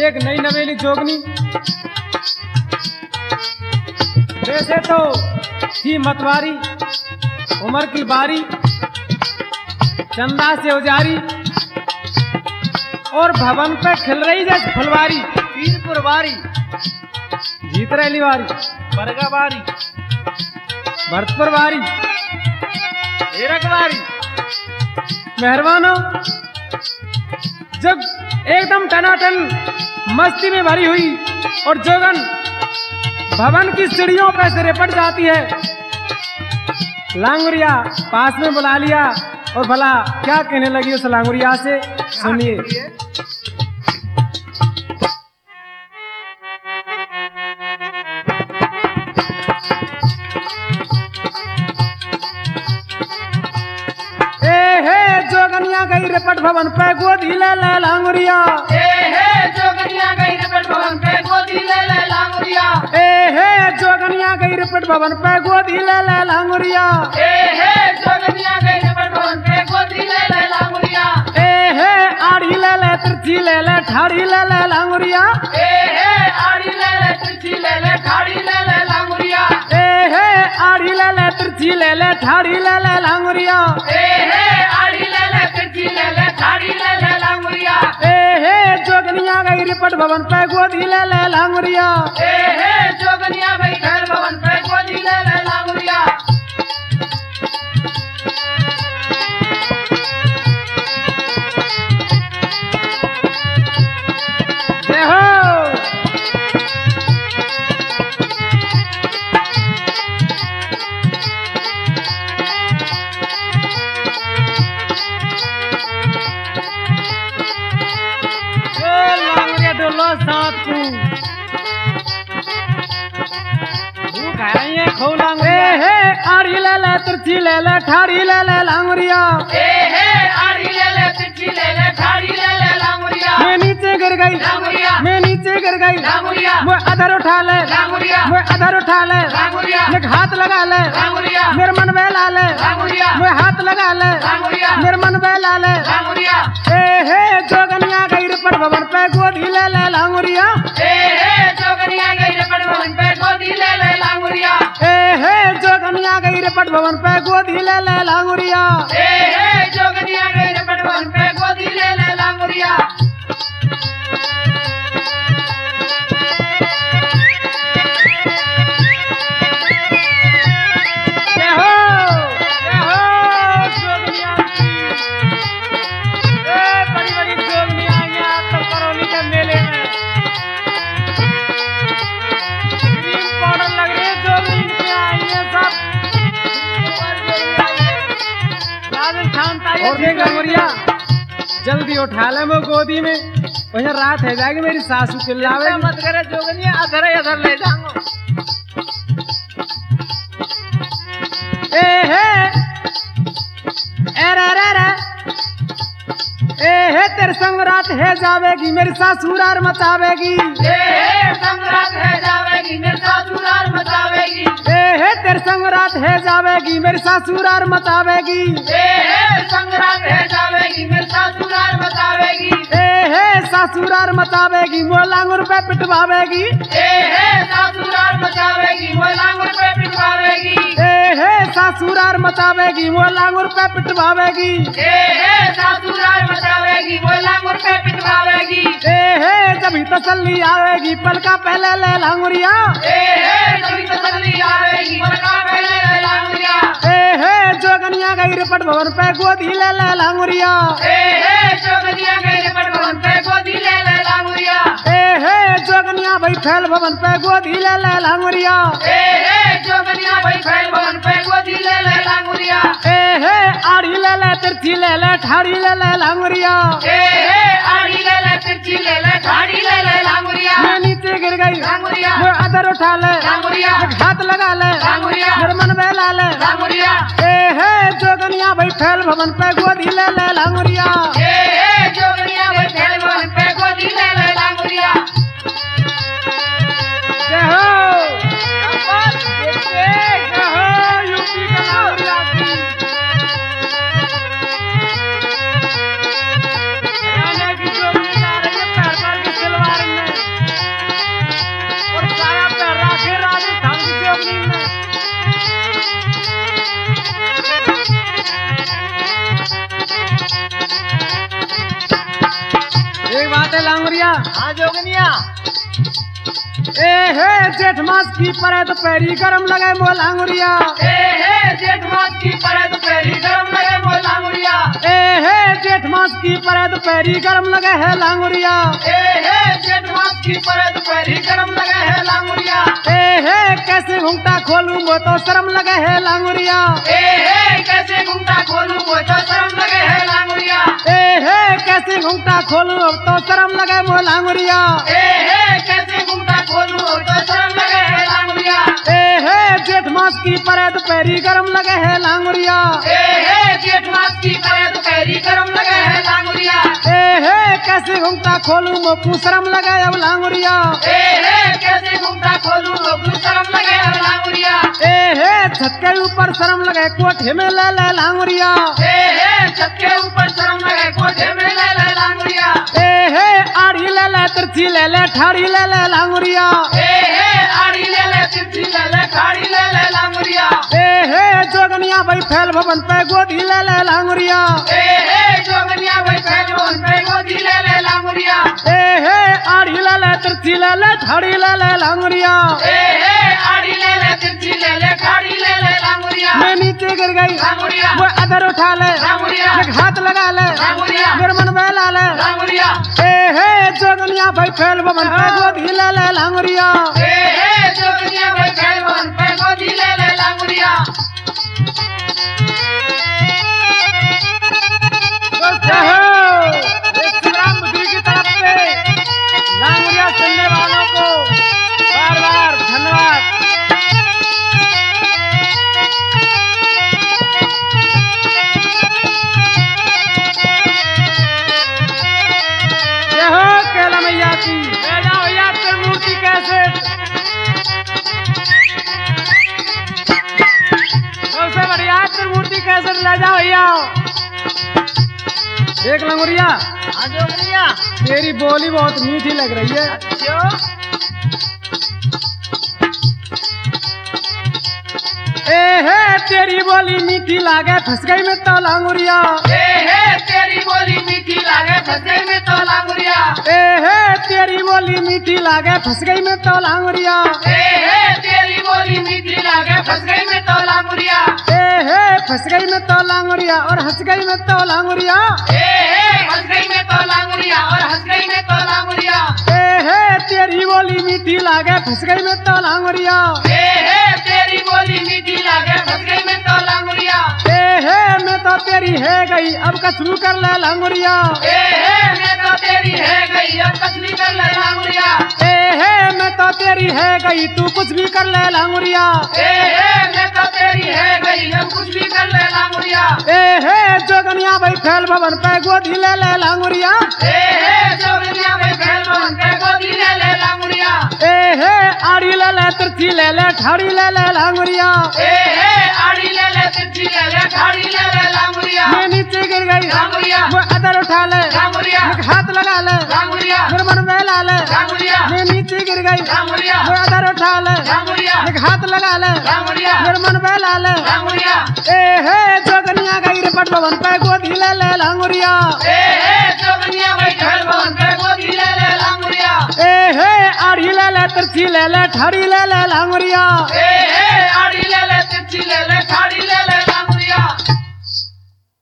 एक नई नवेली जोगनी। वैसे तो थी मतवारी, उम्र की बारी, चंदा से उजारी और भवन पे खिल रही जैसे फुलवारी। पीरपुर वारी, जीत रही वारी, बरगा वारी, भरतपुर वारी, हेरक वारी। मेहरबानो जब एकदम टनाटन मस्ती में भरी हुई और जोगन भवन की सीढ़ियों पर से रिपट जाती है। लांगुरिया पास में बुला लिया और भला क्या कहने लगी उस लांगुरिया से, सुनिए। जोगनिया गई रिपट भवन पे गोदी ले ले लांगुरिया। जोगनिया गई रिपट भवन पे गोदी ले ले लांगुरिया। जोगनिया गई रिपट भवन पे गोदी ले ले लांगुरिया। जोगनिया गई रिपट भवन पे गोदी ले ले लांगुरिया। आड़ी ले ले तिरछी ले ले ठाड़ी ले ले लांगुरिया। आड़ी ले ले तिरछी ले ले ठाड़ी ले ले लांगुरिया। आड़ी ले ले तिरछी ले ले ठाड़ी ले ले लांगुरिया। आड़ी ले ले तिरछी ले ले ठाड़ी ले ले लांगुरिया। जोगनिया गई रिपट भवन पे गोदी ले ले लांगुरिया। जोगनिया गई खैर भवन पे गोदी ले ले लांगुरिया। जय हो। डोलो साथ को भूख है खो लांगुरिया। आड़ी ले ले तिरछी ले ले ठाड़ी ले ले लांगुरिया। आड़ी ले ले तिरछी ले ले ठाड़ी ले ले लांगुरिया। मैं नीचे गिर गई लांगुरिया। मैं नीचे गिर गई लांगुरिया। मैं अधर उठा ले लांगुरिया। मैं अधर उठा ले लांगुरिया। मैं हाथ लगा ले लांगुरिया। मेरे मन बहला ले लांगुरिया। मैं हाथ लगा ले लांगुरिया। मेरे मन बहला ले। लांगुरिया। जोगनिया गई रिपट भवन पे गोदी ले ले लांगुरिया। जोगनिया गई रिपट भवन पे गोदी ले ले लांगुरिया। जोगनिया गई रिपट भवन पे गोदी ले ले लांगुरिया। जोगनिया गई रिपट भवन पे गोदी ले ले लांगुरिया। जल्दी उठा ले मैं गोदी में, वहीं रात है जाएगी मेरी सासू चिल्लावे मत करे जोगनिया, अधर अधर ले जाऊंगा। तेरे संग रात है जावेगी मेरी सासुरार मचावेगी। संग रात है जावेगी मेरी सासुरार मचावेगी। तेरे संग रात है जावेगी मेरी सासुरार मचावेगी। संग रात है जावेगी मेरी सासुरार मचावेगी। सासुरार मचावेगी वो लांगुर पे पिटवावेगी। सासुरार मचावेगी वो लांगुर पे पिटवावेगी। सासुरार मचावेगी वो लांगुर पे पिटवावेगी। सासुरार मचावेगी वो लांगुर पे पिटवावेगी। जब ही तसल्ली आवेगी पलका पहले ले लांगुरिया। जब तसल्ली आवेगी पलका पहले ले लांगुरिया। जोगनिया गई रिपट भवन पे गोदी ले ले लांगुरिया। जोगनिया गई रिपट भवन पे गोदी ले ले लांगुरिया। जोगनिया भाई फैल भवन पे गोदी ले ले लांगुरिया। जोगनिया भाई फैल भवन पे गोदी ले ले लांगुरिया। आड़ी ले ले तिरछी ले ले ठाड़ी ले ले लांगुरिया। आड़ी ले ले तिरछी ले ले ठाड़ी ले ले लांगुरिया। मैं नीचे गिर गई लांगुरिया। मैं अधर उठा ले लांगुरिया। हाथ लगा ले लांगुरिया। मेरे मन बहला ले लांगुरिया। जोगनिया भाई फैल भवन पे गोदी ले ले लांगुरिया। जोगनिया भाई फैल भवन पे गोदी ले ले लांगुरिया। जय हो यूपी का लांगुरिया की। हरियाणा की जोगनी ला रही है पैर पैर की सलवार में। लांगुरिया हाँ जोगनिया ए हे जेठ मास की परे तो पैरी गरम लगे मो लांगुरिया जेठ मास की परे तो पैरी गरम लगे मो लांगुरिया ए हे जेठ मास की परे तो पैरी गरम लगे है लांगुरिया जेठ मास की परे तो पैरी गरम लगे है लांगुरिया ए हे कैसे घूमता खोलूं वो तो शर्म लगे है लांगुरिया कैसे घूमता खोलूं वो तो शर्म लगे है लांगुरिया ए हे कैसे घूमता खोलूं अब तो शर्म लगे मो लांगुरिया कैसे घूमता खोलूं वो तो शर्म लगे है लांगुरिया ए हे जेठ मास की परे तो पैरी गरम लगे है लांगुरिया जेठ मास की परे तो पैरी गरम लगे है लांगुरिया ए हे कैसे घूमता खोलूं वो शर्म लगे अब लांगुरिया कैसे घूमता खोलूं वो शर्म लगे है लांगुरिया ए हे छत के ऊपर शर्म लगे कोठे में ले ले लांगुरिया छत के ऊपर शर्म लगे कोठे में ले ले लांगुरिया ए हे आड़ी ले ले तिरछी ले ले ठाड़ी ले ले लांगुरिया आड़ी ले ले तिरछी ले ले ठाड़ी ले ले लांगुरिया ए हे जोगनिया भाई फैल भवन पे गोदी ले ले लांगुरिया जोगनिया भाई फैल पे गोदी ले ले लांगुरिया ए हे आड़ी ले ले तिरछी ले ले ठाड़ी ले ले लांगुरिया आड़ी ले ले तिरछी ले ले ठाड़ी ले ले लांगुरिया मैं नीचे गिर गई लांगुरिया वो अदर उठा ले लांगुरिया एक हाथ लगा ले लांगुरिया मेरे मन में ला ले लांगुरिया ए हे जोगनिया भाई फैल भवन पे गोदी ले ले लांगुरिया जोगनिया भाई फैल पे गोदी ले ले लांगुरिया की तरफ से लांगुरिया सुनने वालों को बार बार धन्यवाद। जय हो कैला मैया की, ले जाओ भैया त्रिमूर्ति कैसेट। सबसे बढ़िया त्रिमूर्ति कैसेट ले जाओ भैया। देख लांगुरिया, हाँ जोगनिया तेरी बोली बहुत मीठी लग रही है। क्यों ए हे तेरी बोली मीठी लागे फंस गई मैं तो लांगुरिया। तेरी बोली मीठी लागे फंस गई मैं तो लांगुरिया ए हे तेरी बोली मीठी लागे फंस गई मैं तो लांगुरिया। तेरी बोली मीठी लागे फंस गई मैं तो लांगुरिया ए हे फंस गई मैं तो लांगुरिया और हंस गई मैं तो लांगुरिया। हंस गई मैं तो लांगुरिया और हंस गई मैं तो लांगुरिया ए हे तेरी बोली मीठी लागे फंस गई मैं तो लांगुरिया। तेरी बोली मीठी लागे फंस गई मैं तो लांगुरिया ए हे मैं तो तेरी है गई अब कसरू कर ले लांगुरिया। मैं तो तेरी है गई अब कसली कर ले लांगुरिया ए हे मैं तो तेरी है गई तू कुछ भी कर ले लांगुरिया। मैं तो तेरी है गई अब कुछ भी कर ले लांगुरिया ए हे जोगनिया भाई फैल भवन पे गोदी ले ले लांगुरिया। जोगनिया भाई फैल पे गोदी ले ले लांगुरिया ए हे आड़ी ले ले तिरछी ले ले ठाड़ी ले ले लांगुरिया। आड़ी ले ले तिरछी ले ले ठाड़ी ले ले लांगुरिया मैं नीचे गिर गई लांगुरिया वो अदर उठा ले लांगुरिया एक हाथ लगा ले लांगुरिया मेरे मन में ला ले लांगुरिया मैं नीचे गिर गई लांगुरिया वो अदर उठा ले लांगुरिया एक हाथ लगा ले लांगुरिया मेरे मन में ला ले लांगुरिया ए हे जोगनिया गई रिपट भवन पे गोदी ले ले लांगुरिया। जोगनिया भाई फैल पे गोदी ले ले लांगुरिया ए हे आड़ी ले ले तिरछी ले ले ठाड़ी ले ले लांगुरिया। आड़ी ले ले तिरछी ले ले ठाड़ी ले